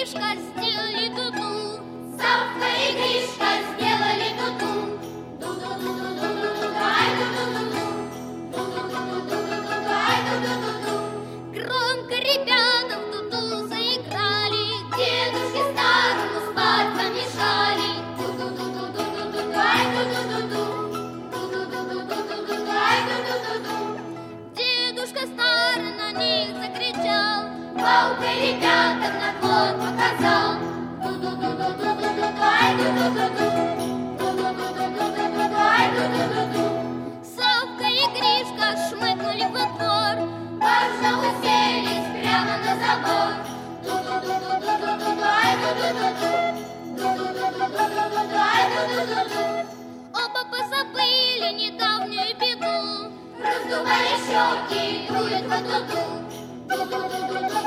Гришка сделали ту-ту. Савка и Гришка сделали ту-ту. Ду-ду-ду-ду-ду-ду-ду, ай ду-ду-ду-ду. Ду-ду-ду-ду-ду-ду-ду, ай ду-ду-ду-ду. Громко ребята в ту-ту заиграли. Дедушке старому спать помешали. Ду-ду-ду-ду-ду-ду-ду, ай ду-ду-ду-ду. Ду-ду-ду-ду-ду-ду, ай ду-ду-ду-ду. Дедушка старый на них закричал. Палкой ребятам наклон показал. Ду-ду-ду-ду-ду-ду-ду, ай ду-ду-ду-ду. Ду-ду-ду-ду-ду-ду, ай ду-ду-ду-ду. Савка и Гришка шмыгнули во двор. Важно уселись прямо на забор. Ду-ду-ду-ду-ду-ду-ду, ай ду-ду-ду-ду. Ду-ду-ду-ду-ду-ду, ай ду-ду-ду-ду. Оба позабыли недавнюю беду. Раздували щеки, дует в ту-ту. Ду-ду-ду-ду-ду,